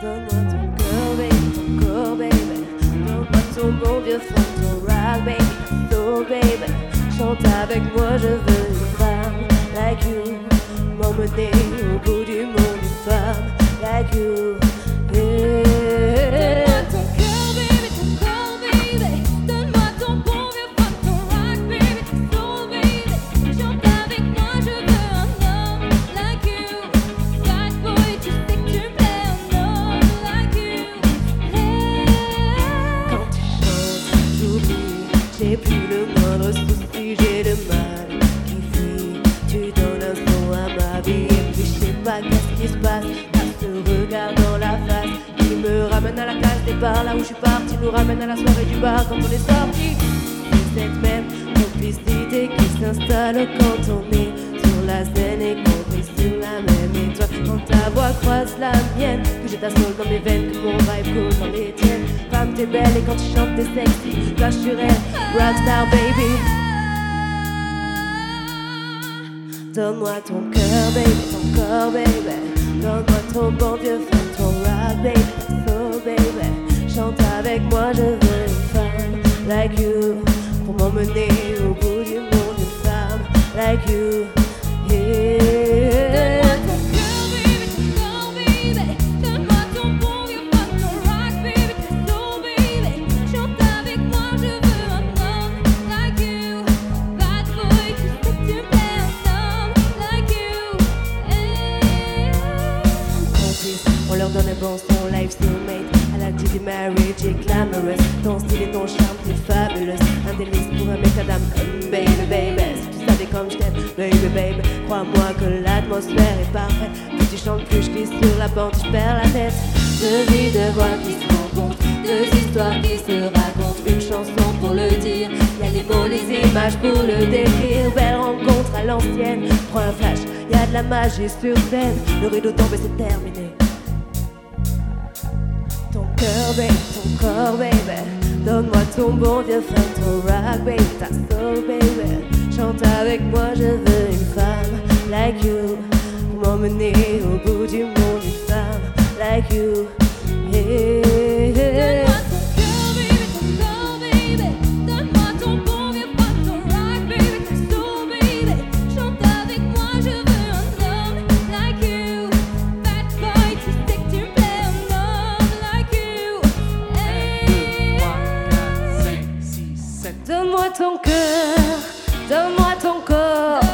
Donne-moi ton cœur, baby, ton corps, baby. Donne-moi ton bon vieux funk, ton rock, baby, ta soul, baby. Chante avec moi, je veux une femme like you. M'emmener au bout du monde, une femme like you. Yeah. Donne-moi ton cœur, baby, ton corps, baby. Donne-moi ton bon vieux funk, ton rock, baby, ta soul, baby. Chante avec moi, je veux un homme like you. Bad boy, tu sais que tu me plais, un homme like you. Hey. Quand tu chantes, j'oublie, j'ai plus le moindre souci, j'ai le mal qui fuit. Tu donnes un son à ma vie et puis je sais pas qu'est-ce qui se passe. T'as ce regard dans la face qui me ramène à la case départ, là où je suis parti, nous ramène à la soirée du bar quand on est sorti. C'est cette même complicité qui s'installe quand on est sur la scène et qu'on est sur la même étoile. Quand ta voix croise la mienne, que j'ai ta soul dans mes veines, que mon vibe coule dans les tiennes. Femme, t'es belle et quand tu chantes, t'es sexy. Flash sur elle, rockstar baby. Donne-moi ton cœur, baby, ton corps, baby. Donne-moi ton bon vieux funk, ton rock, baby, ta soul, baby. Chante avec moi, je veux une femme like you. Pour m'emmener au bout du monde, une femme like you. Yeah. Donne-moi ton cœur, baby, ton corps, baby. Donne-moi ton bon vieux funk, ton rock, baby, ta soul, baby. Chante avec moi, je veux un homme like you. Bad boy, tu sais que tu me plais, un homme like you. Hey. Complice, on leur donne un bon son, life soulmate. À la TV marriage et glamorous. Ton style et ton charme, c'est fabulous. Un délice pour un mec Adam, baby, baby. Si tu savais comme je t'aime, baby, baby. Crois-moi que l'atmosphère est parfaite. Plus tu chantes, plus je glisse sur la pente, je perds la tête. Deux vies, deux voix qui se rencontrent, deux histoires qui se racontent. Une chanson pour le dire, y'a les mots, les images pour le décrire. Belle rencontre à l'ancienne, prends un flash, y'a de la magie sur scène. Le rideau tombe et c'est terminé. Ton cœur, baby, ton corps, baby. Donne-moi ton bon vieux funk, ton rock, baby, ta soul, baby. Chante avec moi, je veux une femme like you. Pour m'emmener au bout du monde, une femme like you. Yeah. Donne-moi ton cœur, baby, ton corps, baby. Donne-moi ton bon vieux funk, ton rock, baby, ta soul, baby. Chante avec moi, je veux un homme like you. Bad boy, tu sais que tu me plais, un homme like you. Hey. 2, 3, 4, 5, 6, 7. Donne-moi ton cœur, donne-moi ton corps.